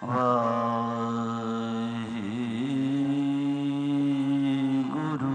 वाहिगुरु।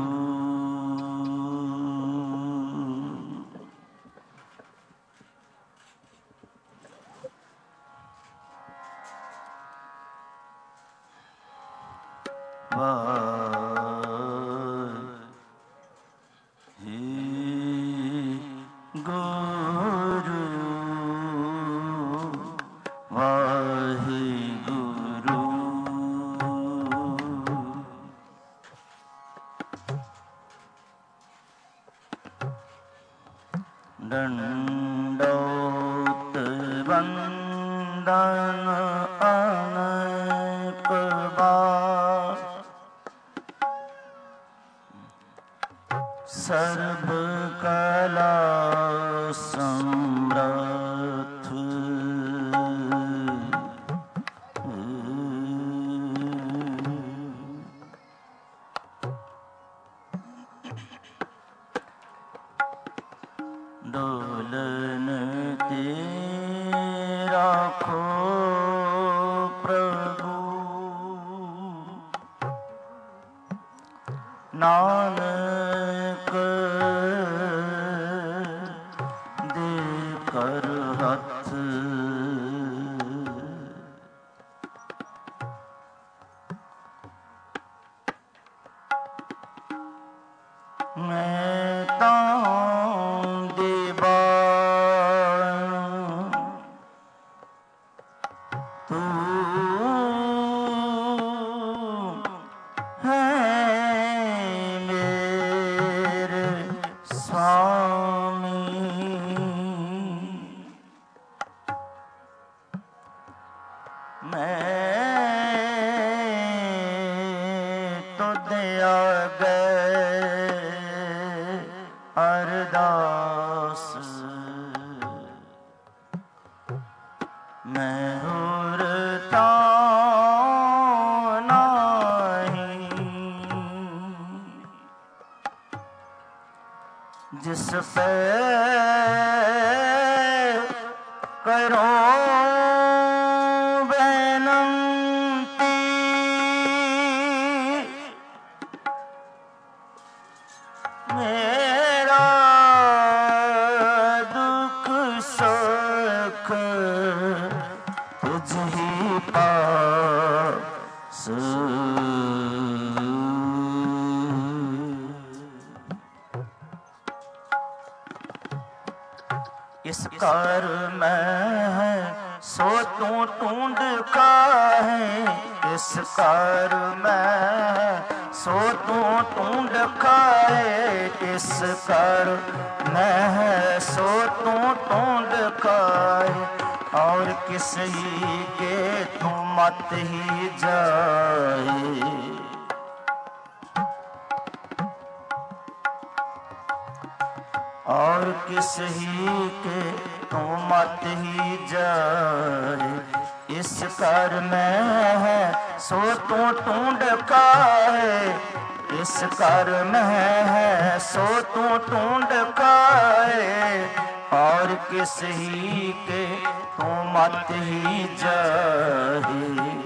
दंडोत वंदन अनेक बार, सर्व कला समर्थ डोलन तेरा खो प्रभु, नानक देकर हथ, मैं ताऊं दीवान तू है मेरे स्वामी, मैं तो दया गए अरदास, मैं होरता नहीं, जिस पे करो बेनती, मेरा दुख सुख तुझ ही पास, इस कार में सो तू ढूंढ का है, इस कार में सो तू ढूंढ का है, इस कार में सो तू ढूंढ का है, और किसी के तू मत ही जाए, और किसी के तू मत ही जाए, इस कर में है सो तू ढूंढ का है, इस कर में है सो तू ढूंढ का है, और किसी के तू मत ही जाए,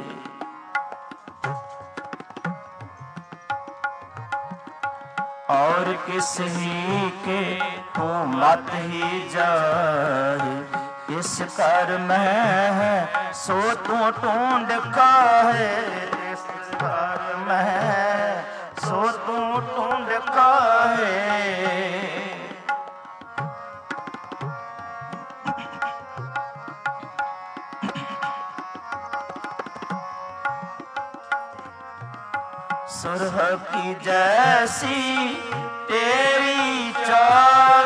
और किसी के तू मत ही जाए, इस कर में है सो तू ढूंढ का है, इस कर में है सो तू ढूंढ का है, सुरह की जैसी तेरी चाल,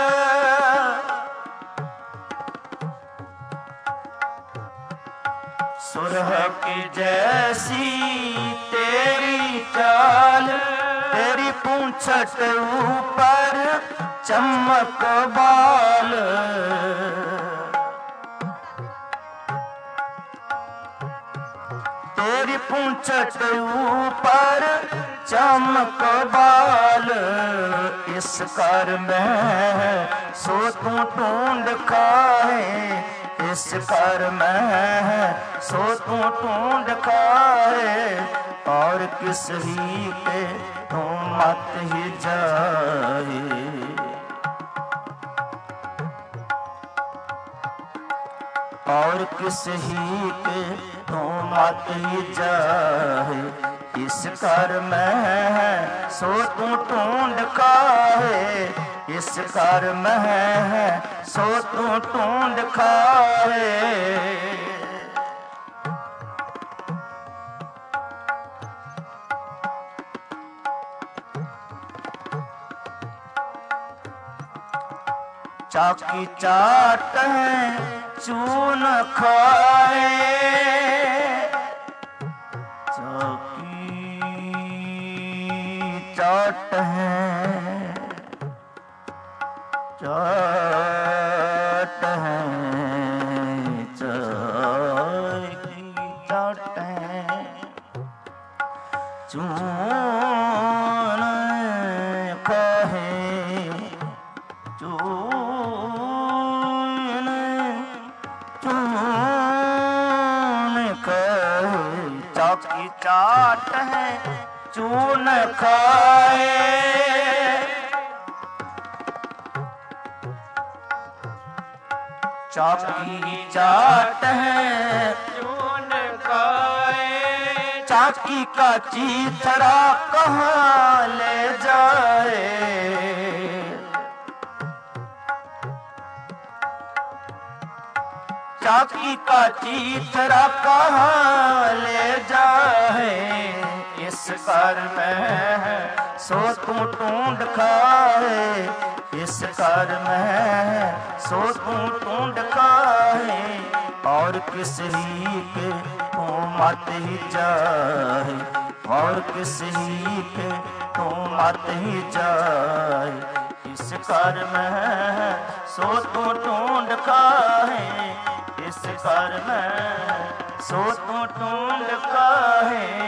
सुरह की जैसी तेरी चाल, तेरी पूंछट ऊपर चमक बाल, तेरी पूंछट ऊपर चमक बाल, इस कर में सो तू ढूंढ का है, इस कर में है सो तू ढूंढ खाए, और किस ही के तू मत ही जाए। और किस ही के तू मत ही जाए, इस कर में है सो तू ढूंढ खाए, इस कर में है सो तू ढूंढ खाए। चाकी चाट है चून खाए, चाकी चाट है चाट है, चाकी चाट है चून खाए, चून चाकी चाट है चून खाए, चाकी चाट है चून खाए, चाकी का चीथड़ा कहाँ ले जाए, चाकी का चीथड़ा कहाँ ले जाए, इस कर में है सो तू ढूंढ खाए, इस कर में है सो तू ढूंढ खाए, और किस ही के तू मत ही जाए, और किस ही के तू मत ही जाए, इस कर में है सो तू ढूंढ खाए, इस कर में सो तू ढूंढ खाए।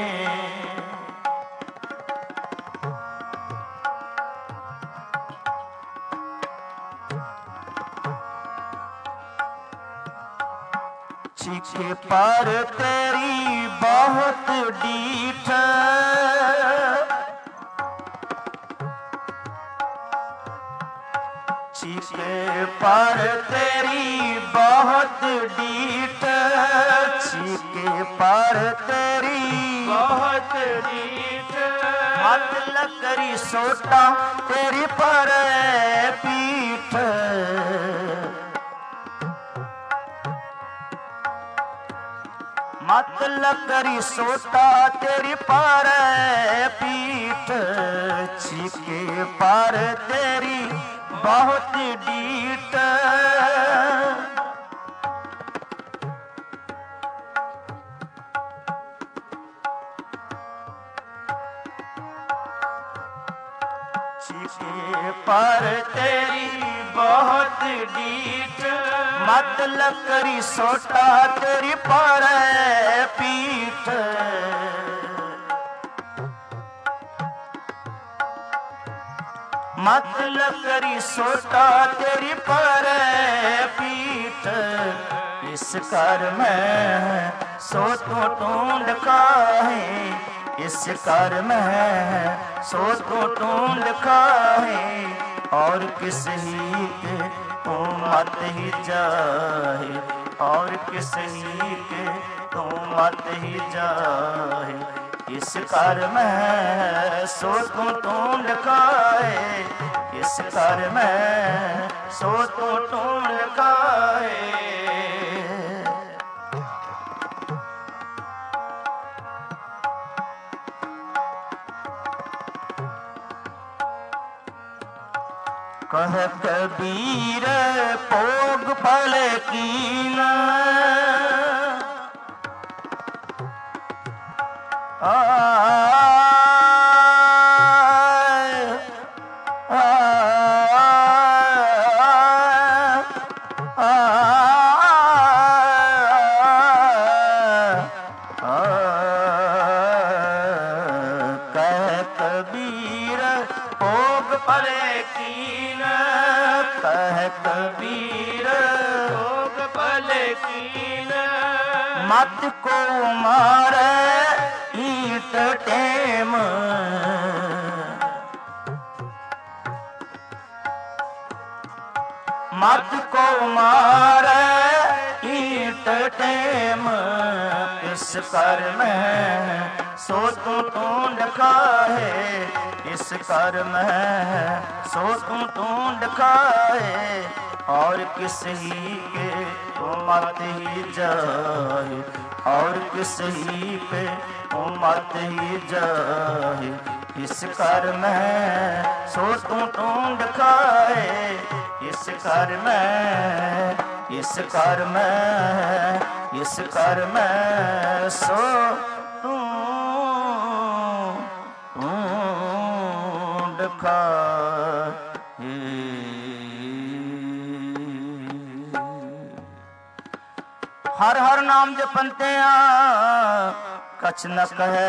चीखे पर तेरी बहुत डीठ, चीखे पर तेरी बहुत डीठ, चीखे पर तेरी बहुत डीठ, मत लकड़ी सोटा तेरी पर पीठ, मत लकड़ी सोटा तेरी पर पीठ, चीखे पर तेरी बहुत डीठ, चीखे पर तेरी बहुत डीठ, मत लकड़ी सोटा तेरी पर पीठ, मत लकड़ी सोटा तेरी पर पीठ, इस कर में सो तू ढूंढ खाए, इस कर में सो तू ढूंढ खाए, और किस ही के तू मत ही जाए, और किस ही के तू मत ही जाए, इस कर में सो तू ढूंढ खाए, इस कर में सो तू ढूंढ खाए। कह कबीर पोग पल कीन, कह कबीर पोग पल कीन, कह कबीर पोग पल मत को मारे ईट टेम, मत को मारे ईट टेम, इस कर में सो तू ढूंढ खाए, इस कर में सो तू ढूंढ खाए, और किस ही के तो मत ही जाए, और किस ही पे तो मत ही जाए, इस कर में सो तू ढूंढ खाए, इस कर में, इस कर में, इस कर में सो तू ढूंढ खाए। हर हर नाम जपनते कछ न कहे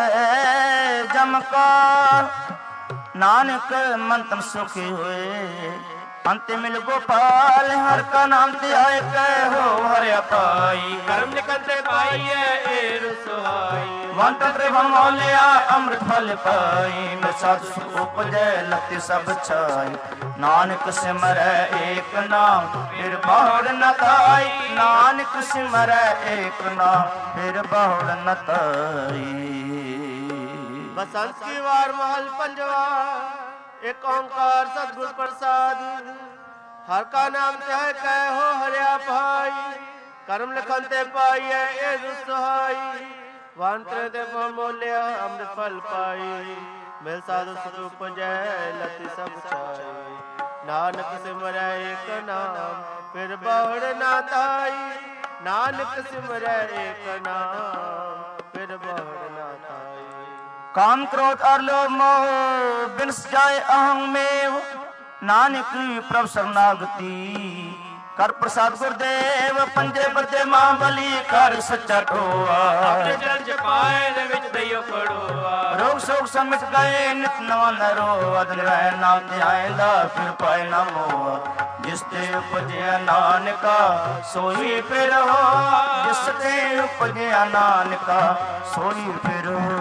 जम का, नानक मन तन सुखी हुए अंत मिल गोपाल, हर का नाम ते आए कहो हरिया पाई, कर्म निकलते पाई है ए रसवाई, वंत प्रभ मौलिया अमृत फल पाई, साधु सुख उपजै लति सब छाई, नानक सिमरै एक नाम फिर बहुड़ न ताई, नानक सिमरै एक नाम फिर बहुड़ न ताई। बसंत की वार महल पंजवा, एक ओंकार सतगुर प्रसाद, हर का नाम ते कहो हरिया भाई, कर्म लिखन ते पाई है ए दुसहाई, वांत्र दे मोलिया अमृत फल पाई, मिल साधु सुख उपजै लति सब छाई, नानक सिमरै एक नाम फिर बहुड़ न ताई, नानक सिमरै एक नाम फिर बहुड़ न ताई। काम क्रोध और लोभ मोह बिनस जाए अहं में, नानक प्रभ शरणागति कर प्रसाद गुरुदेव, पंजे बदे मां बली कर सच्चा टोआ, अपने चरण जपाए दे विच दइयो पड़ोआ, रोग शोक समिट गए नित नवा नरो, अदन रह नाम ध्याएंदा फिर पाए ना मोआ, जिस ते उपजया नानका सोई फिर हो, जिस ते उपजया नानका सोई फिर हो।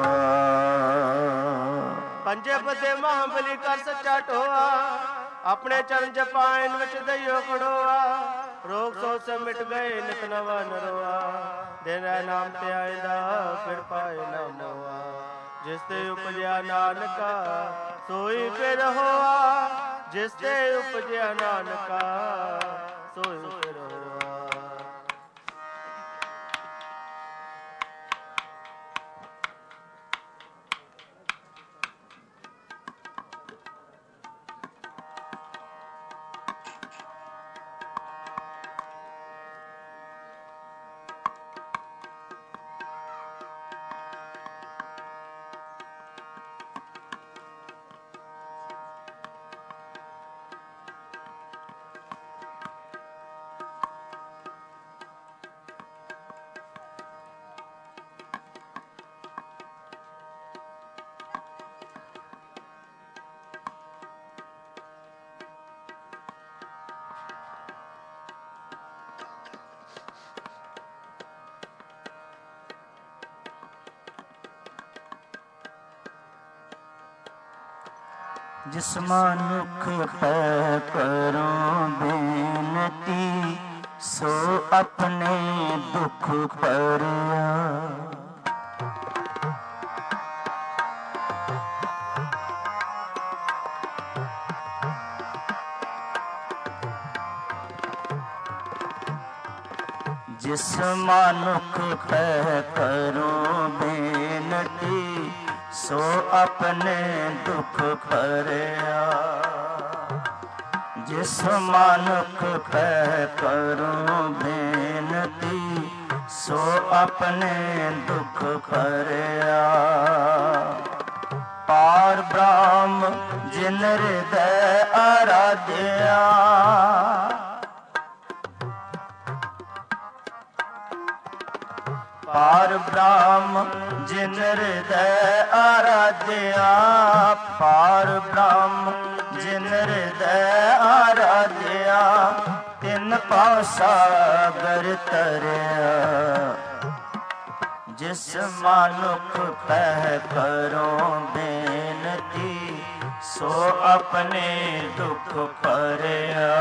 पंजे बदे महाबली कर सच्चा टोआ, अपने चरण जपाइन विच दइयो खड़ोआ, रोग सोच से मिट गए नित नवा नरोआ, दिन नाम ते आइंदा फिर पाए ना मोआ, जिस ते उपजया नानका सोई फिर होआ, जिस ते उपजया नानका सोई फिर होआ। जिस मनुख पे करो बेनती, सो अपने दुख परिया, जिस मनुख पे करो बेनती, सो अपने दुख परिया, जिस मनुख पे करो बेनती, सो अपने दुख परिया, पार ब्रह्म जिन हृदय आराध्या, पार ब्रह्म जिन हृदय आराध्या, पार ब्रह्म जिन हृदय आराध्या, तिन ਤਿੰਨ ਪਾਉ ਸਾਗਰ ਤਰਿਆ। ਜਿਸ ਮਨੁੱਖ ਪਹਿ ਕਰੋ ਬੇਨਤੀ, ਸੋ ਆਪਣੇ ਦੁੱਖ ਭਰਿਆ।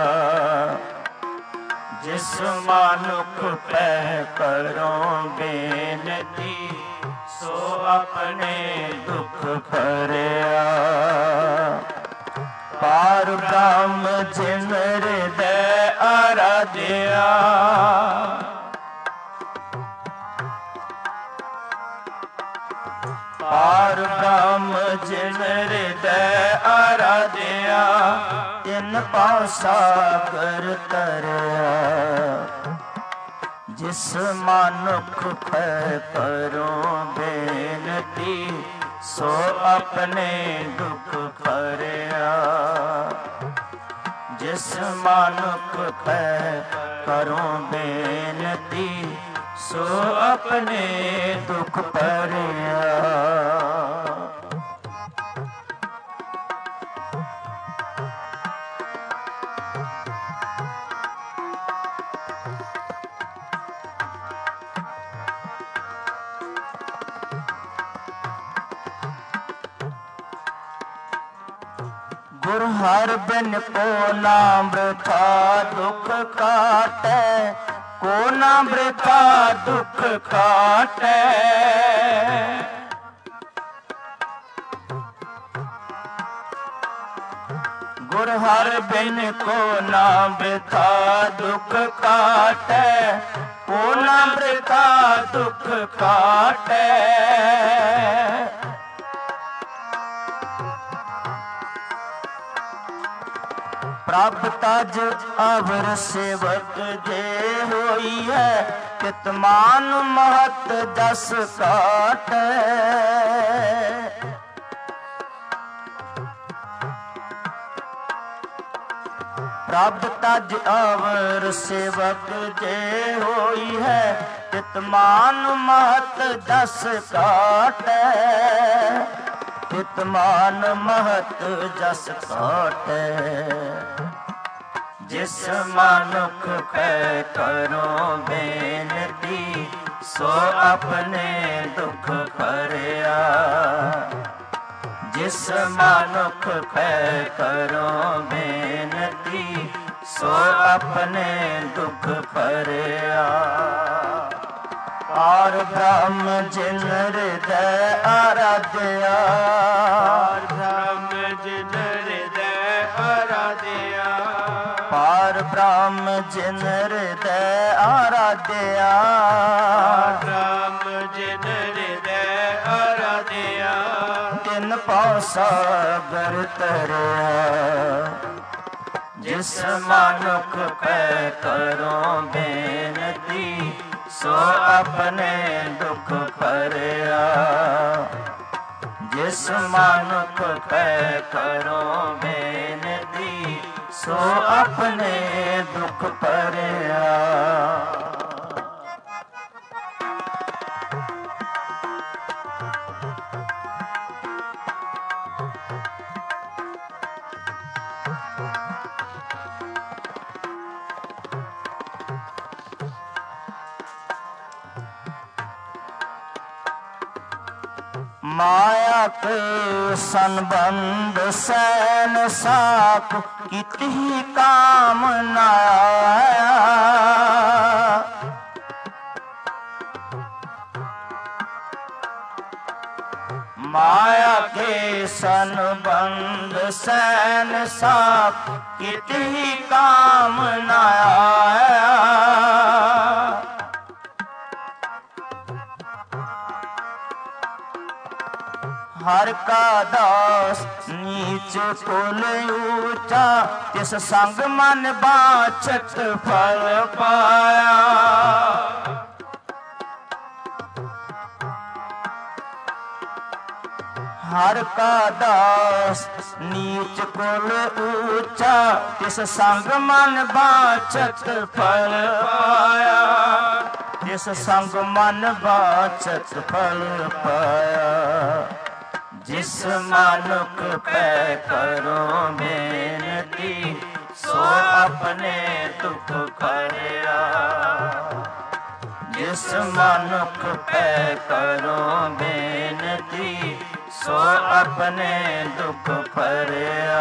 ਜਿਸ ਮਨੁੱਖ ਪਹਿ ਕਰੋ ਬੇਨਤੀ, ਸੋ ਆਪਣੇ ਦੁੱਖ ਭਰਿਆ। ਪਾਰ ਬ੍ਰਹਮ ਜਿਨ ਹਿਰਦੈ ਆਰਾਧਿਆ। ਪਾਰ ਬ੍ਰਹਮ ਜਿਨ ਹਿਰਦੈ ਆਰਾਧਿਆ। ਤਿੰਨ ਪਾਉ ਸਾਗਰ ਤਰਿਆ। ਜਿਸ ਮਨੁੱਖ ਪਹਿ ਕਰੋ ਬੇਨਤੀ, ਸੋ ਆਪਣੇ ਦੁੱਖ ਭਰਿਆ। ਜਿਸ ਮਨੁੱਖ ਪਹਿ ਕਰੋ ਬੇਨਤੀ, ਸੋ ਆਪਣੇ ਦੁੱਖ ਭਰਿਆ। ਗੁਰ ਹਰਿ ਬਿਨ ਕੋ ਨਾਮ ਬ੍ਰਿਥਾ ਦੁਖ ਕਾਟੈ। ਕੋ ਨਾ ਬ੍ਰਿਥਾ ਦੁਖ ਕਾਟੈ। ਗੁਰ ਹਰਿ ਬਿਨ ਕੋ ਨਾਮ ਬ੍ਰਿਥਾ ਦੁਖ ਕਾਟੈ। ਕੋ ਨਾ ਬ੍ਰਿਥਾ ਦੁਖ ਕਾਟੈ। ਪ੍ਰਭ ਤਜ ਅਵਰ ਸੇਵਕ ਜੇ ਹੋਈ ਹੈ। ਕਿਤ ਮਾਨ ਮਹਤ ਜਸ ਕਾਟੈ। ਪ੍ਰਭ ਤਜ ਅਵਰ ਸੇਵਕ ਜੇ ਹੋਈ ਹੈ। ਕਿਤ ਮਾਨ ਮਹਤ ਜਸ ਕਾਟੈ। ਕਿਤ ਮਾਨ ਮਹਤ ਜਸ ਕਾਟੈ। ਜਿਸ ਮਨੁੱਖ ਕਹਿ ਕਰੋ ਬੇਨਤੀ, ਸੋ ਆਪਣੇ ਦੁੱਖ ਭਰਿਆ। ਜਿਸ ਮਨੁੱਖ ਕਹਿ ਕਰੋ ਬੇਨਤੀ, ਸੋ ਆਪਣੇ ਦੁੱਖ ਭਰਿਆ। ਪਾਰ ਬ੍ਰਹਮ ਜਿਨ ਹਿਰਦੈ ਆਰਾਧਿਆ। ਪਾਰ ਬ੍ਰਹਮ ਜਿਨ ਹਿਰਦੈ ਆਰਾਧਿਆ। ਪਾਰ ਬ੍ਰਹਮ ਜਿਨ ਹਿਰਦੈ ਆਰਾਧਿਆ। ਪਾਰ ਬ੍ਰਹਮ ਜਿਨ ਹਿਰਦੈ ਆਰਾਧਿਆ। ਤਿੰਨ ਪਾਉ ਸਾਗਰ ਤਰਿਆ। ਜਿਸ ਮਨੁੱਖ ਕਹਿ ਕਰੋ ਬੇਨਤੀ, ਸੋ ਆਪਣੇ ਦੁੱਖ ਭਰਿਆ। ਜਿਸ ਮਨੁੱਖ ਕਹਿ ਕਰੋ ਬੇਨਤੀ, ਸੋ ਆਪਣੇ ਦੁੱਖ ਭਰਿਆ। माया के संबंध सैन साक कितही काम न आया। माया के संबंध सैन साक कितही काम न आया। हर का दास नीच कुल ऊंचा, तिस संग मन बाछत फल पाया। हर का दास नीच कुल ऊंचा, तिस संग मन बाछत फल पाया। तिस संग मन बाछत फल पाया। जिस मनुख पे करो बेनती, ਸੋ ਆਪਣੇ ਦੁਖ ਕਰਿਆ। ਜਿਸ ਮਨੁੱਖ ਪੈ ਕਰੋ ਬੇਨਤੀ, ਸੋ ਆਪਣੇ ਦੁਖ ਭਰਿਆ।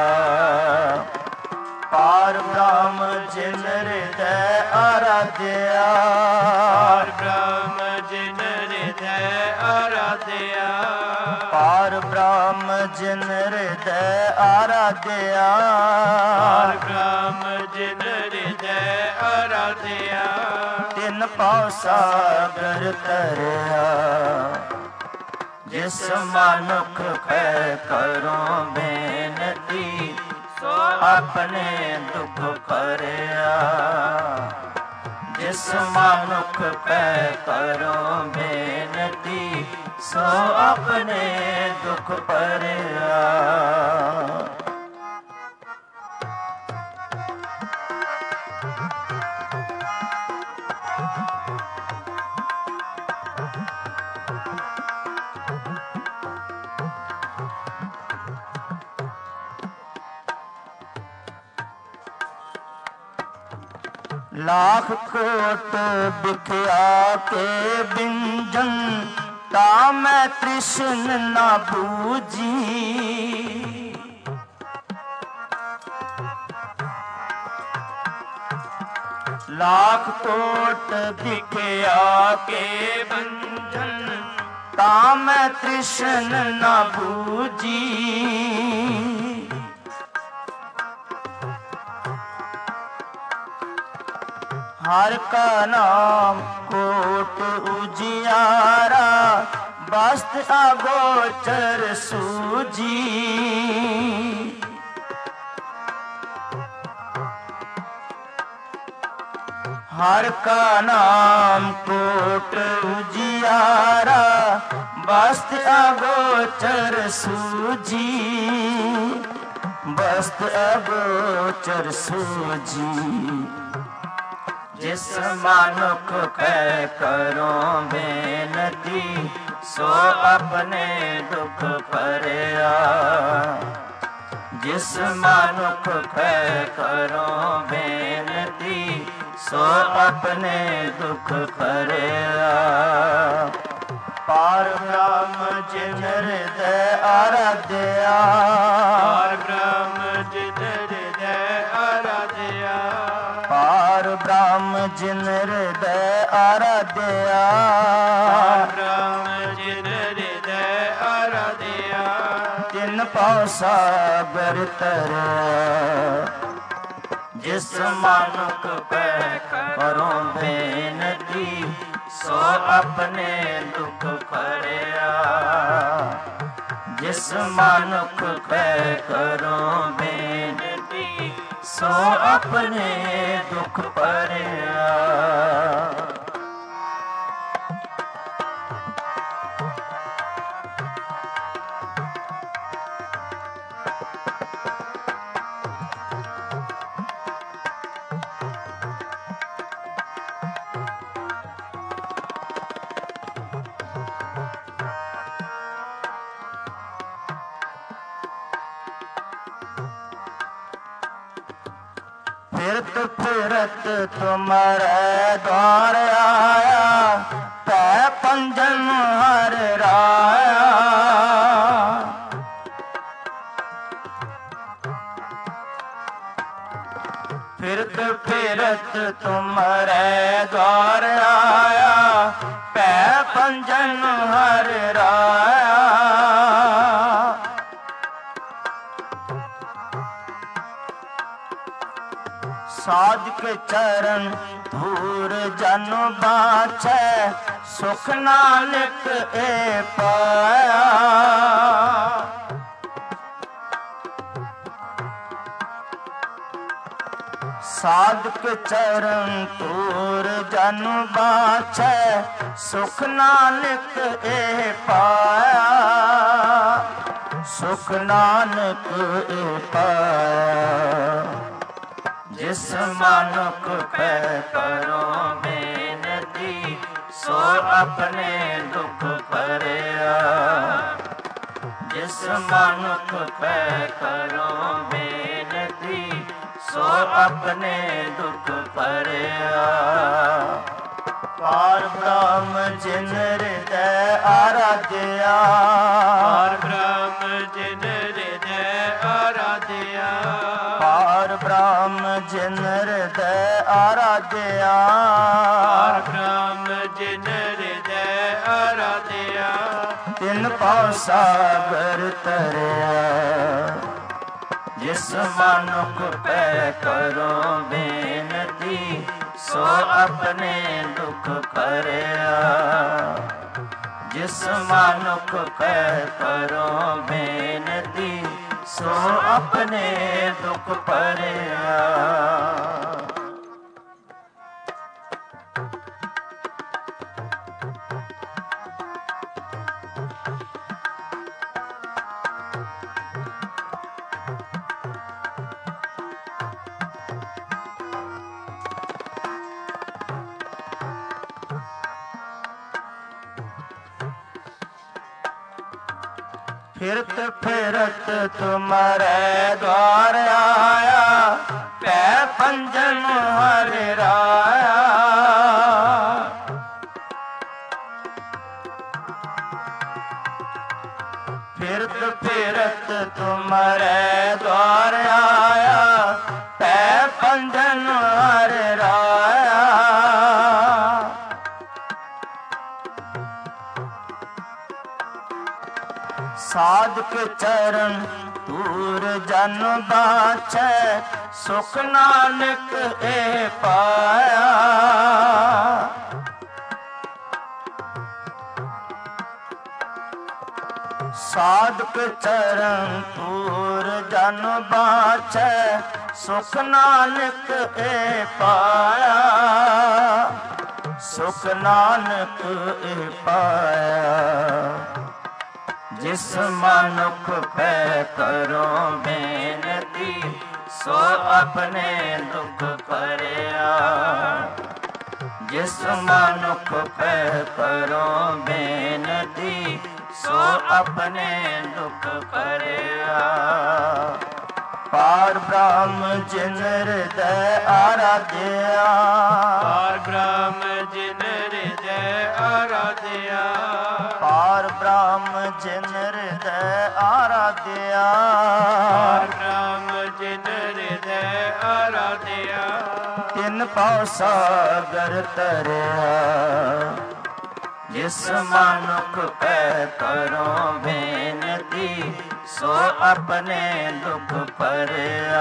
ਪਾਰ ਬ੍ਰਹਮ ਜਿਨ ਹਿਰਦੈ ਆਰਾਧਿਆ, ਪਾਰ ਬ੍ਰਹਮ ਜਿਨ ਹਿਰਦੈ ਆਰਾਧਿਆ। ਪਾਰ ਬ੍ਰਹਮ ਜਿਨ ਹਿਰਦੈ ਆਰਾਧਿਆ, ਪਾਰ ਬ੍ਰਹਮ ਜਿਨ ਹਿਰਦੈ ਆਰਾਧਿਆ। ਤਿਨ ਭਉ ਸਾਗਰ ਤਰਿਆ। ਜਿਸ ਮਨੁੱਖ ਪੈ ਕਰੋ ਬੇਨਤੀ, ਸੋ ਆਪਣੇ ਦੁਖ ਭਰਿਆ। ਜਿਸ ਮਨੁੱਖ ਪੈ ਕਰੋ ਬੇਨਤੀ, ਸੋ ਆਪਣੇ ਦੁਖ ਭਰਿਆ। लाख कोट बिख्या के बिंजन, ता मैं तृष्ण न बूझी। लाख कोट बिख्या के बिंजन, ता मैं तृष्ण न बूझी। हर का नाम कोट उजियारा, बस्त अगोचर सूजी। हर का नाम कोट उजियारा, बस्त अगोचर सूजी। बस्त अगोचर सूजी। जिस मनुख पै करो बेनती, सो अपने दुख भरिया। जिस मनुख पै करो बेनती, सो अपने दुख भरिया। पार ब्रह्म जिन हृदय आराध्या, पार ब्रह्म जिन हृदय आराध्या। पार ब्रह्म जिन हृदय आराध्या, पार ब्रह्म जिन हृदय आराध्या। तिन भव सागर तरिया। जिस मनुख पै करो बेनती, सो अपने दुख भरिया। जिस मनुख पै करो बेनती, सो अपने दुख भरिया। फिरत फिरत तुम्हारे द्वार आया, पै पंजन हर राया। फिरत फिरत तुम्हारे द्वार आया, पै पंजन हर राया। साध के चरण धूर जन बाछै, सुख नानक ए पाया। साध के चरण धूर जन बाछै, सुख नानक ए पाया। सुख नानक ए पाया। जिस मनुख पै करो बेनती, सो अपने दुख भरिया। जिस मनुख पै करो बेनती, सो ਸੋ ਆਪਣੇ ਦੁਖ ਭਰਿਆ। ਪਾਰ ਬ੍ਰਹਮ ਜਿਨ ਹਿਰਦੈ ਆਰਾਧਿਆ, ਪਾਰ ਬ੍ਰਹਮ ਜਿਨ ਹਿਰਦੈ ਆਰਾਧਿਆ, ਪਾਰ ਬ੍ਰਹਮ ਜਿਨ ਹਿਰਦੈ ਆਰਾਧਿਆ, ਪਾਰ ਬ੍ਰਹਮ ਜਿਨ ਹਿਰਦੈ ਆਰਾਧਿਆ, ਤਿਨ ਪਉ ਸਾਗਰ ਤਰਿਆ। ਜਿਸ ਮਨੁਖ ਪੈ ਕਰੋ ਬੇਨਤੀ, ਸੋ ਆਪਣੇ ਦੁਖ ਭਰਿਆ। ਜਿਸ ਮਨੁਖ ਪੈ ਕਰੋ ਬੇਨਤੀ, ਸੋ ਆਪਣੇ ਦੁਖ ਭਰਿਆ। ਫਿਰਤ ਫਿਰਤ ਤੁਮਰੇ ਦਵਾਰ ਆਇਆ, ਪੈ ਪੰਜਨ ਹਰਿ ਰਾਇਆ। ਫਿਰਤ ਫਿਰਤ ਤੁਮਰੇ ਦਵਾਰ ਆਇਆ, ਪੈ ਪੰਜਨ ਹਰਿ ਰਾਇਆ। ਸਾਧਕ ਚਰਨ ਧੂਰ ਜਨ ਬਾਛੈ, ਸੁਖ ਨਾਨਕ ਏ ਪਾਇਆ। ਸਾਧਕ ਚਰਨ ਧੂਰ ਜਨ ਬਾਛੈ, ਸੁਖ ਨਾਨਕ ਏ ਪਾਇਆ। ਸੁਖ ਨਾਨਕ ਏ ਪਾਇਆ। ਜਿਸ ਮਨੁਖ ਪੈ ਕਰੋ ਬੇਨਤੀ, ਸੋ ਆਪਣੇ ਦੁਖ ਭਰਿਆ। ਜਿਸ ਮਨੁਖ ਪੈ ਕਰੋ ਬੇਨਤੀ, ਸੋ ਆਪਣੇ ਦੁਖ ਭਰਿਆ। ਪਾਰ ਬ੍ਰਹਮ ਜਿਨ ਹਿਰਦੈ ਆਰਾਧਿਆ, ਪਾਰ ਬ੍ਰਹਮ ਜਿਨ ਹਿਰਦੈ ਆਰਾਧਿਆ, ਪਾਰ ਬ੍ਰਹਮ ਜਿਨ ਹਿਰਦੈ ਆਰਾਧਿਆ, ਪਾਰ ਬ੍ਰਹਮ ਜਿਨ ਹਿਰਦੈ ਆਰਾਧਿਆ, ਤਿਨ ਪਉ ਸਾਗਰ ਤਰਿਆ। ਜਿਸ ਮਨੁਖ ਪੈ ਕਰੋ ਬੇਨਤੀ, ਸੋ ਆਪਣੇ ਦੁਖ ਭਰਿਆ।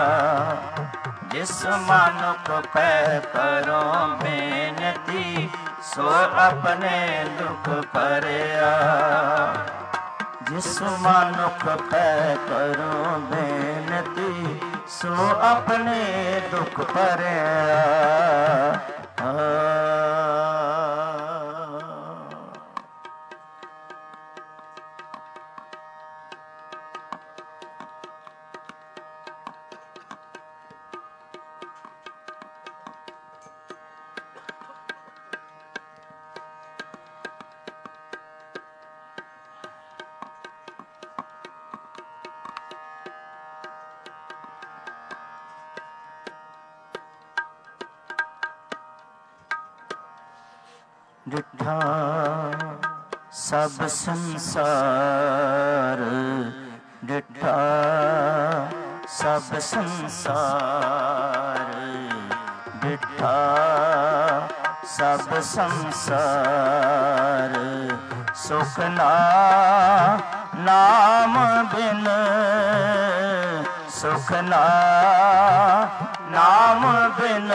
ਜਿਸ ਮਨੁਖ ਪੈ ਕਰੋ ਬੇਨਤੀ, ਸੋ ਆਪਣੇ ਦੁਖ ਭਰਿਆ। ਜਿਸ ਮਨੁਖ ਪੈ ਕਰੋ ਬੇਨਤੀ, ਸੋ ਆਪਣੇ ਦੁਖ ਭਰਿਆ। ਡਿਠਾ ਸਭ ਸੰਸਾਰ, ਡਿਠਾ ਸਭ ਸੰਸਾਰ, ਡਿਠਾ ਸਭ ਸੰਸਾਰ। ਸੁਖ ਨਾਮ ਬਿਨ, ਸੁਖ ਨਾਮ ਬਿਨ,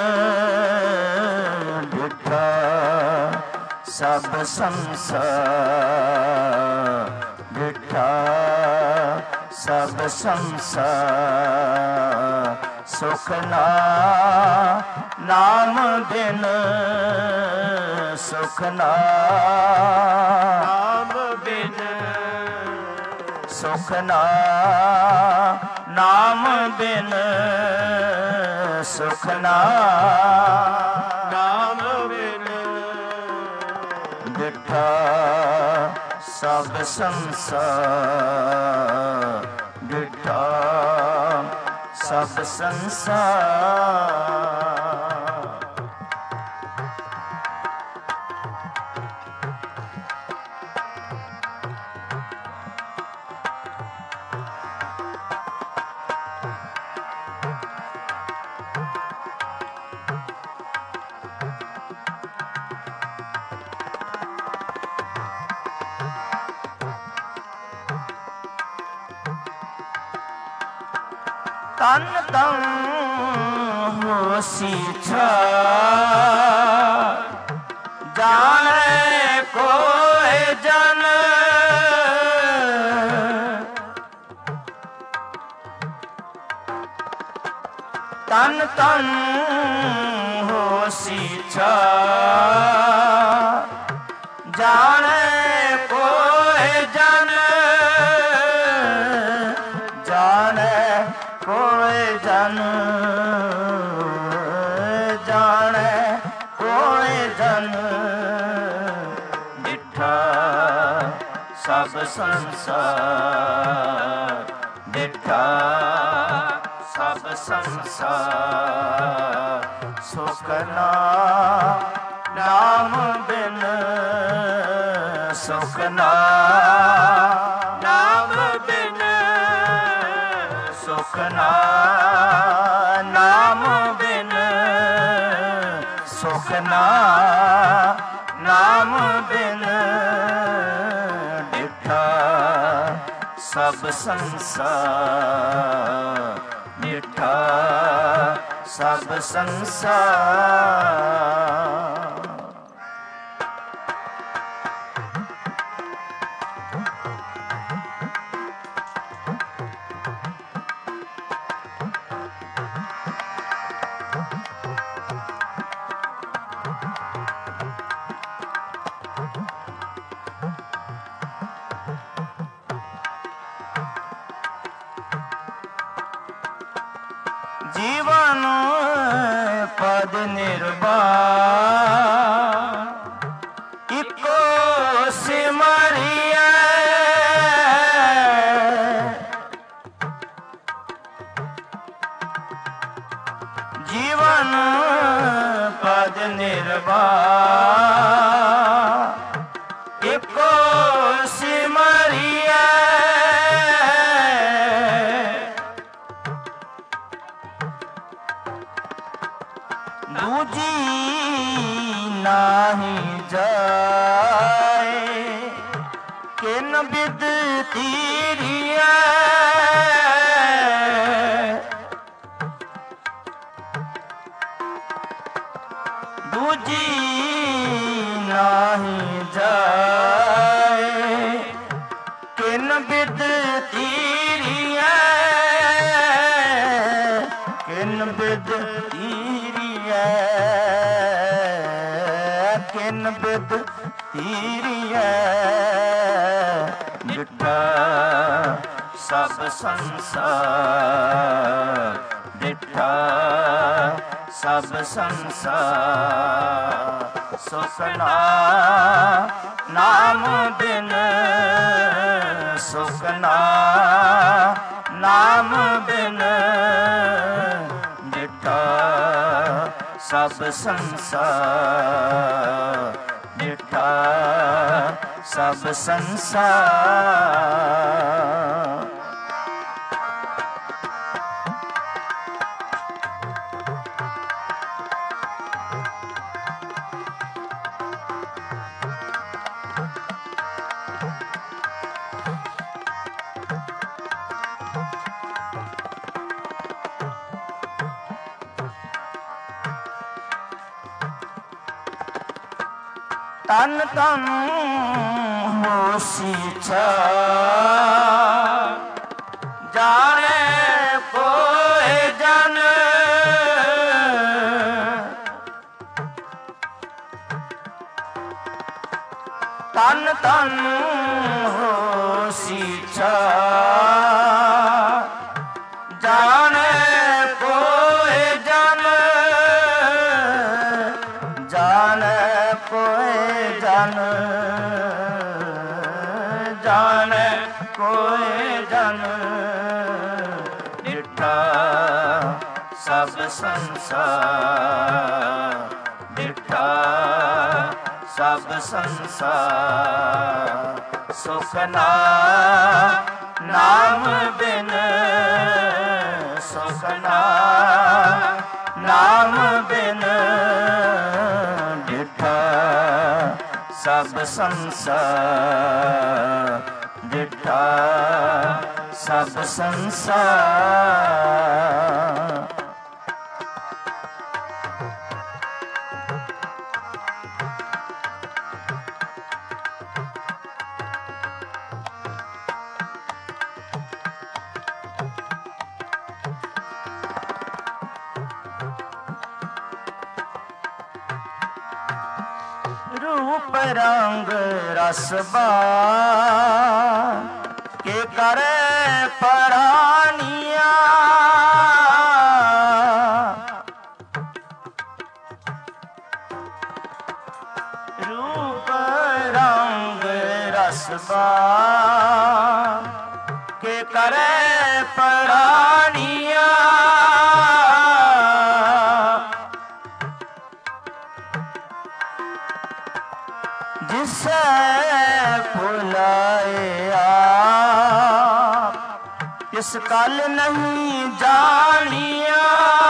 ਡਿਠਾ ਸਭ ਸੰਸਾਰ, ਡਿਠਾ ਸਭ ਸੰਸਾਰ। ਸੁਖ ਨਾਮ ਬਿਨ, ਸੁਖ ਨਾਮ ਬਿਨ, ਸੁਖ ਨਾਮ ਬਿਨ, ਸੁਖ ਨਾਮ ਬਿਨ, ਡਿਠਾ ਸਭ ਸੰਸਾਰ, ਡਿਠਾ ਸਭ ਸੰਸਾਰ। ਤਨ ਤਨ ਹੋਸੀ ਛਾੜ, ਜਾਣੇ ਕੋਇ ਜਨ। ਤਨ ਤਨ ਹੋਸੀ ਛਾੜ, ਜਾਣੇ ਕੋਇ ਜਨ। ਜਾਣੇ ਕੋਇ ਜਨ, ਜਾਣੈ ਕੋਇ ਜਨ। ਡਿਠਾ ਸਭ ਸੰਸਾਰ, ਡਿਠਾ ਸਭ ਸੰਸਾਰ। ਸੁਖ ਨਾਮ ਬਿਨ, ਸੁਖ ਨਾਮ ਬਿਨ, ਸੁਖ ਨਾਮ ਬਿਨ, ਸੁਖ ਨਾਮ ਬਿਨ। ਡਿਠਾ ਸਭ ਸੰਸਾਰ, ਡਿਠਾ ਸਭ ਸੰਸਾਰ। ਜੀਵਨ ਪਦ ਨਿਰਵਾਣ, ਇੱਕੋ ਸਿਮਰਿਐ। ਜੀਵਨ ਪਦ ਨਿਰਵਾਣ, ਇੱਕੋ ਸਿਮਰਿਐ। ਦੂਜੀ ਨਾਹੀ ਜਾਏ, ਕਿਨ ਬਿਦ ਤੀਰੀਐ। ਦੂਜੀ ਨਾਹੀ ਜਾਏ, ਕਿਨ ਬਿਦ ਤੀਰੀਐ। ਕਿਨ ਬਿਦ ਕਿਨ ਬਿਦ ਤੀਰੀਐ। ਡਿਠਾ ਸਭ ਸੰਸਾਰ, ਡਿਠਾ ਸਭ ਸੰਸਾਰ। ਸੁਖ ਨਾਮ ਬਿਨ, ਸੁਖ ਨਾਮ ਬਿਨ। ਡਿਠਾ ਸਭ ਸੰਸਾਰ, ਡਿਠਾ ਸਭ ਸੰਸਾਰ। ਤਨ ਤਨ ਹੋਸੀ ਛਾੜ, ਜਾਣੇ ਕੋਇ ਜਨ। ਤਨ ਤਨ ਹੋਸੀ ਛਾੜ, ਜਾਣੇ ਕੋਇ ਜਨ। ਜਾਣੇ ਕੋਇ ਜਨ, ਜਾਣੈ ਕੋਇ ਜਨ। ਡਿਠਾ ਸਭ ਸੰਸਾਰ ਡਿਠਾ ਸਭ ਸੰਸਾਰ ਸੁਖ ਨਾਮ ਬਿਨ ਸੁਖ ਨਾਮ ਬਿਨ ਡਿਠਾ ਸਭ ਸੰਸਾਰ ਡਿਠਾ ਸਭ ਸੰਸਾਰ रूप रंग रस बान के करे परानिया रूप रंग रस बान के करे परानिया जिसे भुलाए आप इस कल नहीं जानिया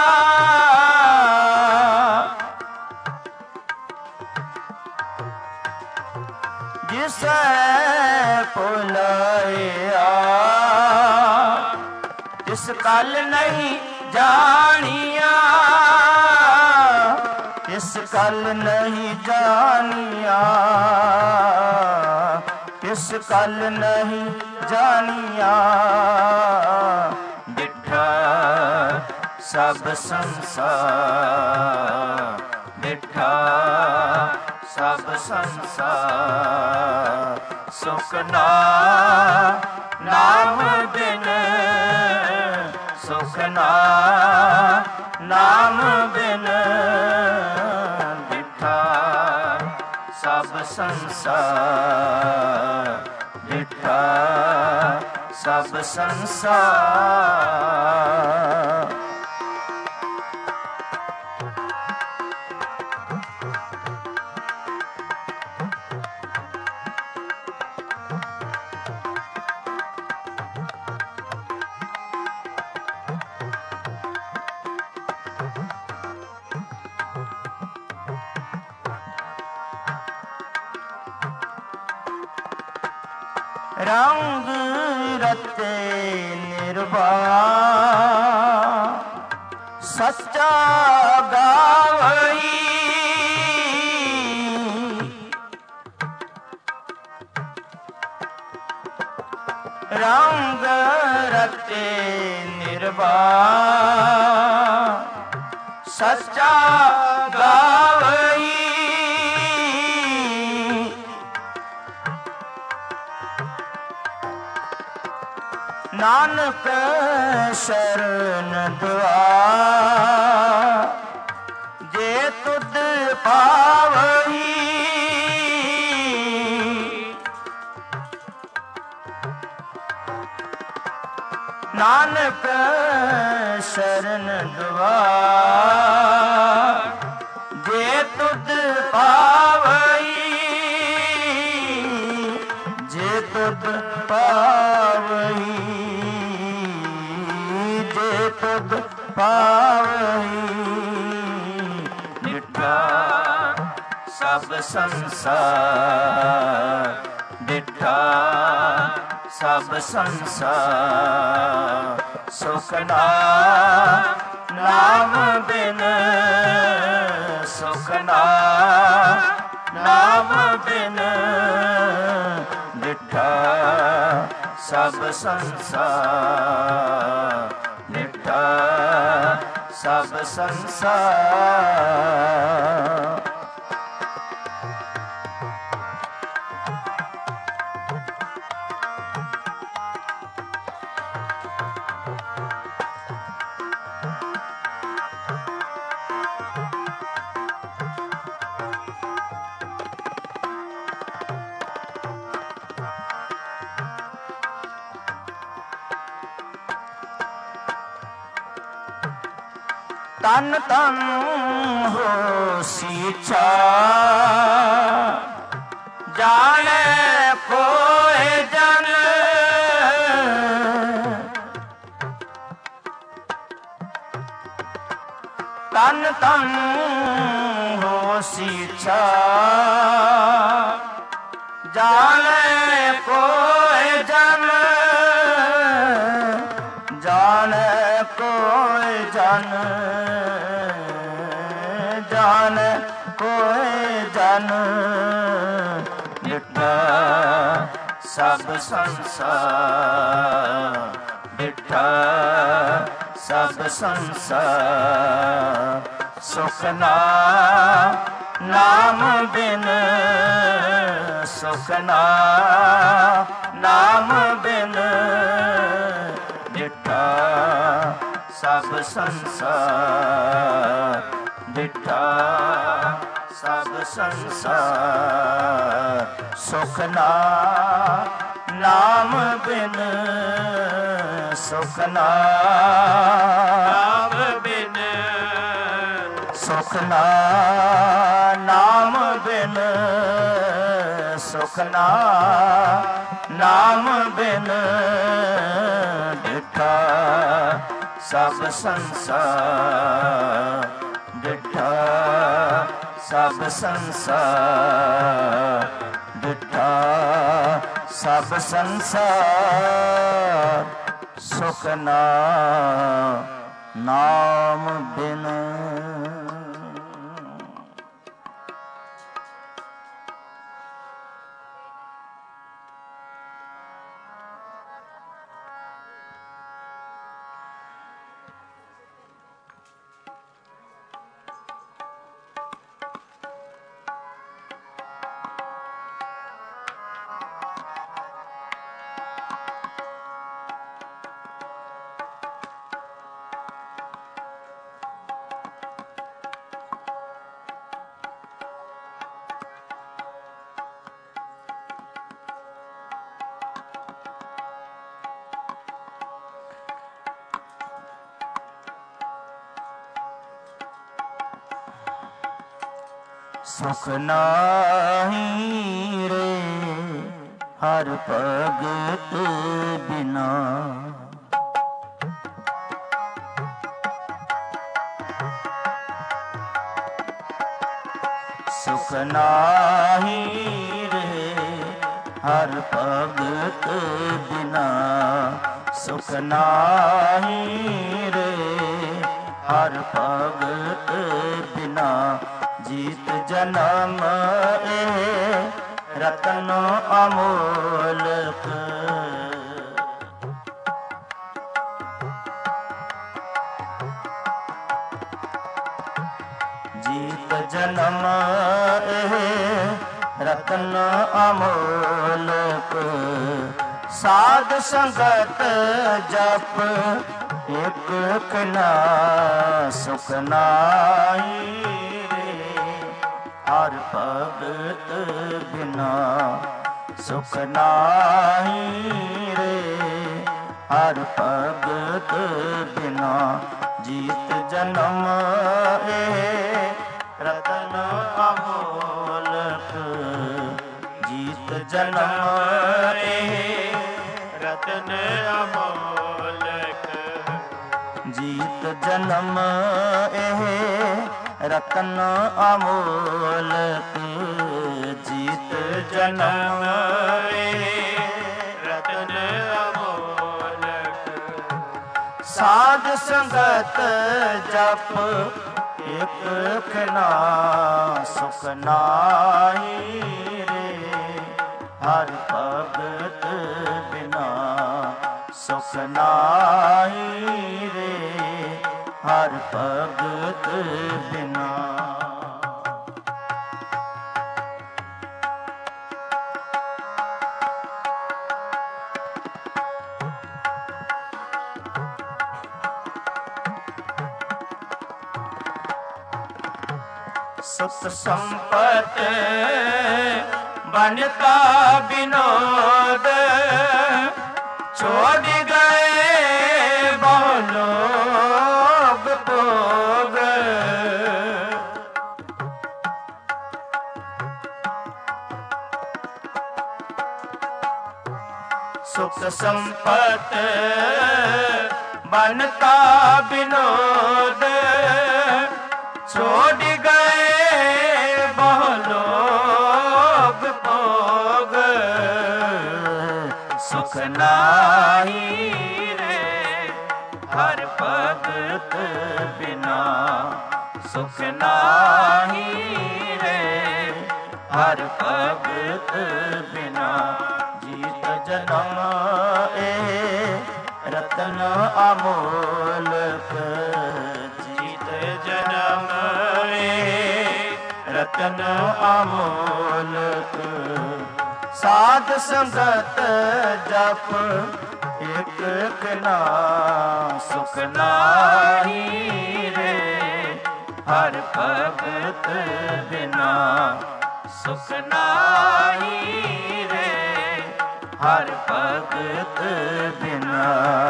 जिसे भुलाए आप इस कल नहीं जानिया इस कल नहीं जानिया इस कल नहीं जानिया डिठा सब संसार डिठा सब संसार सुख नाम बिन सुख नाम बिन सब संसार डिठा सब संसार रंग रते निर्वाण सच्चा गावई रंग रते निर्वाण सच्चा गावई नानक शरण द्वार जे तुद पावई नानक शरण द्वार जे तुद पावई जे तुद पावई तुद पावई डिठा सब संसार डिठा सब संसार सुख नाम बिन सुख नाम बिन डिठा सब संसार डिठा सब संसार ਤਨ ਤਨ ਹੋਸੀ ਚਾ ਜਾਣੇ ਕੋਇ ਜਨ ਤਨ ਤਨ ਹੋਸੀ ਚਾ ਜਾਣੇ ਕੋਇ ਜਨ ਜਾਣੇ ਕੋਇ ਜਨ ਜਾਣੇ ਕੋਇ ਜਨ ਡਿਠਾ ਸਭ ਸੰਸਾਰ ਡਿਠਾ ਸਭ ਸੰਸਾਰ ਸੁਖ ਨਾਮ ਬਿਨ ਸੁਖ ਨਾਮ ਬਿਨ ਡਿਠਾ ਸਭ ਸੰਸਾਰ ਡਿਠਾ ਸਭ ਸੰਸਾਰ ਸੁਖ ਨਾਮ ਬਿਨ ਸੁਖ ਨਾਮ ਬਿਨ ਸੁਖ ਨਾਮ ਬਿਨ ਸੁਖ ਨਾਮ ਬਿਨ ਡਿਠਾ ਸਭ ਸੰਸਾਰ ਡਿਠਾ ਸਭ ਸੰਸਾਰ ਡਿਠਾ ਸਭ ਸੰਸਾਰ ਸੁਖ ਨਾਮ ਬਿਨ ਸੁਖ ਨਾਹੀ ਰੇ ਹਰ ਭਗਤ ਬਿਨਾ ਸੁਖ ਨਾਹੀ ਰੇ ਹਰ ਭਗਤ ਬਿਨਾ ਸੁਖ ਨਾਹੀ ਰੇ ਹਰ ਭਗਤ ਬਿਨਾ ਜੀਤ ਜਨਮ ਇਹ ਰਤਨ ਅਮੋਲਕ ਜੀਤ ਜਨਮ ਇਹ ਰਤਨ ਅਮੋਲਕ ਸਾਧ ਸੰਗਤ ਜਪ ਇਕ ਕਨਾ ਸੁਖ ਨਾਹੀ ਹਰ ਭਗਤ ਬਿਨਾ ਸੁਖ ਨਾਹੀ ਰੇ ਹਰ ਭਗਤ ਬਿਨਾ ਜੀਤ ਜਨਮ ਇਹ ਰਤਨ ਅਮੋਲਕ ਜੀਤ ਜਨਮ ਇਹ ਰਤਨ ਅਮੋਲਕ ਜੀਤ ਜਨਮ ਇਹ ਰਤਨ ਅਮੋਲਕ ਜੀਤ ਜਨਮ ਰਤਨ ਅਮੋਲਕ ਸਾਧ ਸੰਗਤ ਜਪ ਇਕ ਖਨਾ ਸੁਖ ਨਾਹੀ ਰੇ ਹਰ ਭਗਤ ਬਿਨਾ ਸੁਖ ਨਾਹੀ ਰੇ ਹਰ ਭਗਤ ਬਿਨਾ ਸੁਖ ਸੰਪਤ बनता विनोद छोड़ गए बहु लोग भोग सुख संपत बनता विनोद, छोड़ गए बहु लोग भोग, सुख नाही रे हर भगत बिना, सुख नाही रे हर भगत बिना। जीत जन्म रतन अमोलक, जीत जन्म रतन अमोलक, साध संगत जप एक एक नाम, सुख नाही रे हर भगत बिना, सुख नाही रे हर भगत बिना।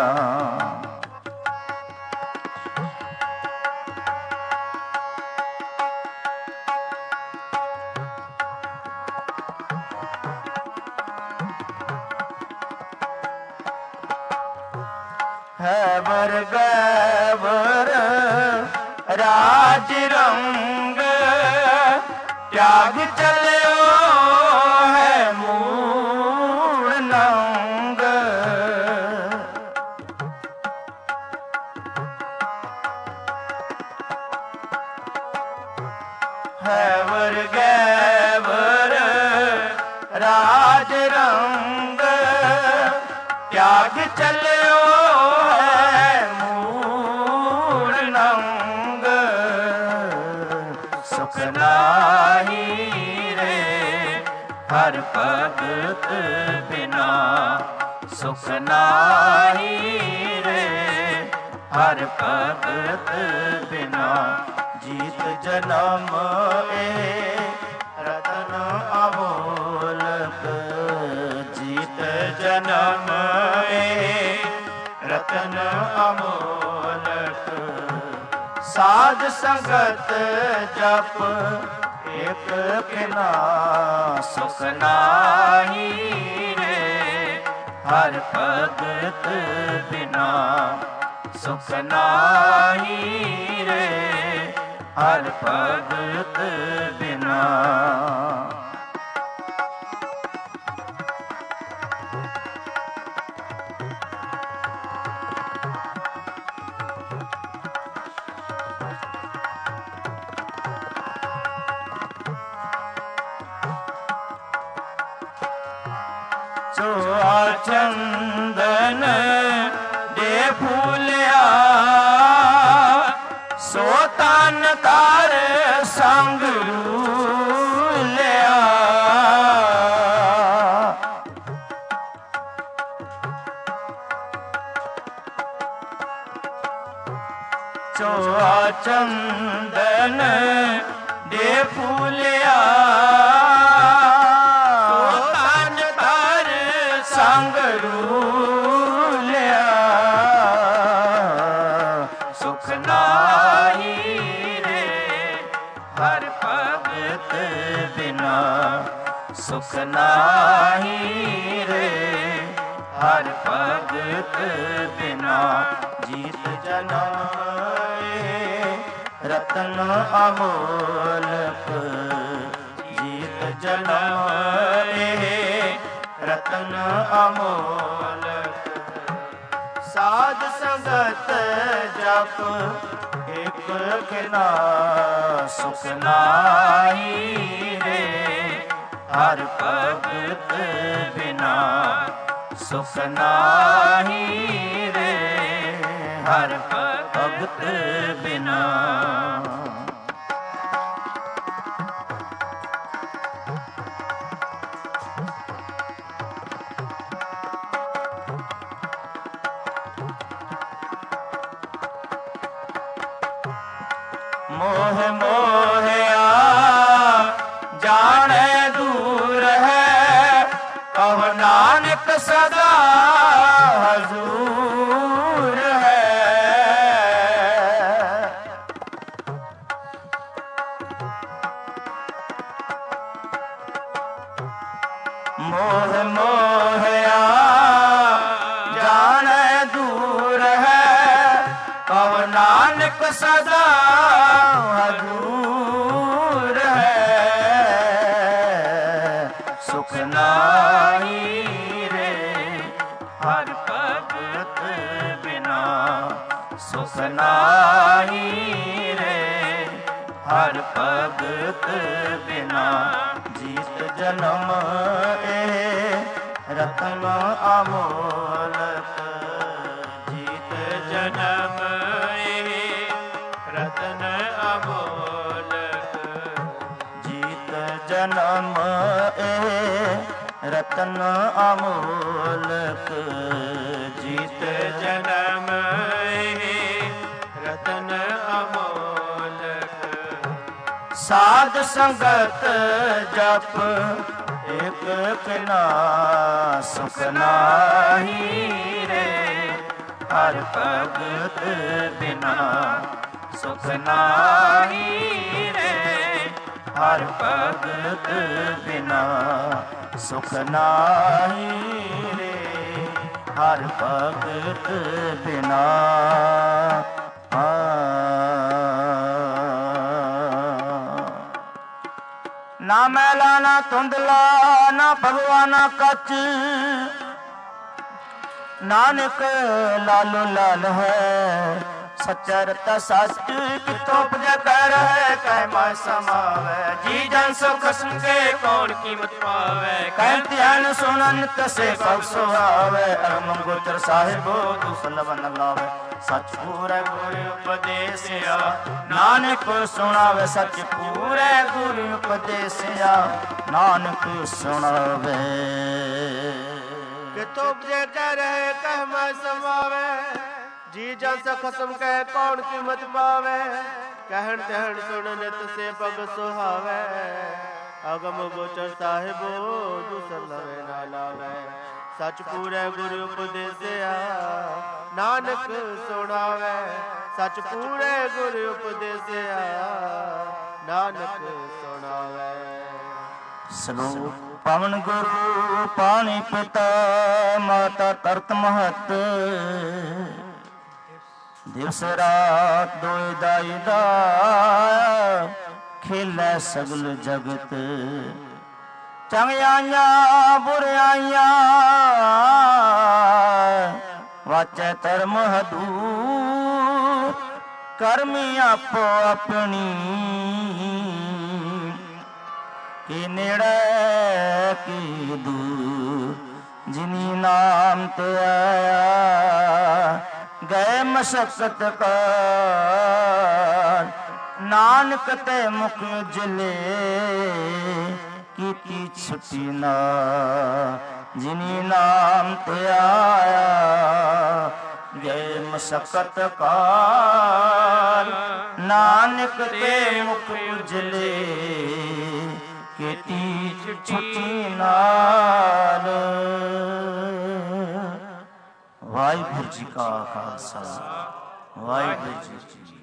है बर गैबर राज रंग, त्याग चलो है मूढ़ नंग, है बर गैबर राज रंग, त्याग चलो है मूढ़ नंग, सुख नाही रे हर भगत बिना, सुख नाही रे हर भगत बिना। जीत जन्म रतन अमोलक, जीत जन्म रतन अमोलक, साध संगत जप एक बिना, सुख नाही रे हर भगत बिना, सुख नाही रे हर भगत बिना। चोआ चंदन दे फूलिया, सोतान तार संग लिया, चोआ चंदन दे फूलिया, संग लिया, सुख नाही रे हर भगत बिना, सुख नाही रे हर भगत बिना। जीत जन्म रतन अमोलक, जीत जन्म रतन अमोलक, साध संगत जप एक बिना, सुख नाही रे हर भगत बिना, सुख नाही रे हर भगत बिना। मोह मोहया जाने दूर है, कहो नानक सदा हजूर है। मोह मोहया ਸੁਖ ਨਾਹੀ ਰੇ ਹਰ ਭਗਤ ਬਿਨਾ ਸੁਖ ਨਾਹੀ ਰੇ ਹਰ ਭਗਤ ਬਿਨਾ ਜੀਤ ਜਨਮ ਇਹ ਰਤਨ ਅਮੋਲਕ ਜੀਤ ਜਨਮ ਇਹ ਰਤਨ ਅਮੋਲਕ ਜੀਤ ਜਨਮ ਇਹ ਰਤਨ ਅਮੋਲਕ ਜੀਤ ਜਨਮ ਇਹ ਰਤਨ ਅਮੋਲਕ ਸਾਧ ਸੰਗਤ ਜਪ ਇਕ ਕਿਨਾ ਸੁਖ ਨਾਹੀ ਰੇ ਹਰ ਭਗਤ ਬਿਨਾ ਸੁਖ ਨਾਹੀ ਰੇ ਹਰ ਭਗਤ ਬਿਨਾ ਸੁਖ ਨਾਹੀ ਰੇ ਹਰ ਭਗਤ ਬਿਨਾ ਨਾ ਮੈਲਾ ਨਾ ਧੁੰਦਲਾ ਨਾ ਭਗਵਾਨਾ ਕੱਚ ਨਾਨਕ ਲਾਲੋ ਲਾਲ ਹੈ ਸੱਚਾ ਰਤਾ ਸੱਚ ਕਿਤੋਂ ਉਪਜੈ ਕਹਿ ਰਹਿ ਕਹਿ ਮਾਇ ਸਮਾਵੈ ਜੀ ਜਨ ਸੋ ਖਸਮ ਕੇ ਕੌਣ ਕੀਮਤ ਪਾਵੈ ਕਹਿ ਧਿਆਨ ਸੁਣਨ ਤਸੇ ਪਗ ਸੁਹਾਵੈ ਅਰਮ ਗੋਚਰ ਸਾਹਿਬੋ ਦੁਸਲ ਬਨ ਲਾਵੈ ਸੱਚ ਪੂਰੈ ਗੁਰ ਉਪਦੇਸਿਆ ਨਾਨਕ ਸੁਣਾਵੇ ਸੱਚ ਪੂਰੈ ਗੁਰ ਉਪਦੇਸਿਆ ਨਾਨਕ ਸੁਣਾਵੇ ਕਿਤੋਂ ਉਪਜੈ ਕਹਿ ਰਹਿ ਕਹਿ ਮਾਇ ਸਮਾਵੈ ਜੀ ਜਨ ਸ ਖਸਮ ਕਹਿ ਕੌਣ ਕੀਮਤ ਪਾਵੈ ਕਹਿਣ ਤਹਿਣ ਸੁਣ ਨਿਤ ਸੇ ਪਗ ਸੁਹਾਵੈ ਅਗਮ ਗੋਚਰ ਸਾਹਿਬੋ ਦੁਸਰ ਲਵੇ ਨਾ ਲਾਵੈ ਸੱਚ ਪੂਰੈ ਗੁਰ ਉਪਦੇਸਿਆ ਨਾਨਕ ਸੁਣਾਵੈ ਸੱਚ ਪੂਰੈ ਗੁਰ ਉਪਦੇਸਿਆ ਨਾਨਕ ਸੁਣਾਵੈ ਸਲੋਕ ਪਵਨ ਗੁਰੂ ਪਾਣੀ ਪਿਤਾ ਮਾਤਾ ਤਰਤ ਮਹਤ ਦਿਵਸ ਰਾਤ ਦੋਇ ਦਾਈ ਦਾ ਖੇਲੇ ਸਗਲ ਜਗਤ ਚੰਗਿਆਈਆਂ ਬੁਰਿਆਈਆਂ ਵਾਚੈ ਧਰਮ ਹਦੂ ਕਰਮੀ ਆਪੋ ਆਪਣੀ ਕਿ ਨੇੜੇ ਕੀ ਦੂਰ ਜਿਨੀ ਨਾਮ ਤੇ ਆਇਆ ਗਏ ਮਸ਼ਕਤ ਕਰ ਨਾਨਕ ਤੇ ਮੁਖ ਉਜਲੇ ਕੀਤੀ ਛੁੱਟੀ ਨਾ ਜਿਨੀ ਨਾਮ ਤੇ ਆਇਆ ਗਏ ਮਸ਼ਕਤ ਕਰ ਨਾਨਕ ਤੇ ਮੁਖ ਉਜਲੇ ਕੀਤੀ ਛੁੱਟੀ ਨਾਲ ਵਾਹਿਗੁਰੂ ਜੀ ਕਾ ਖਾਲਸਾ ਵਾਹਿਗੁਰੂ ਜੀ ਕੀ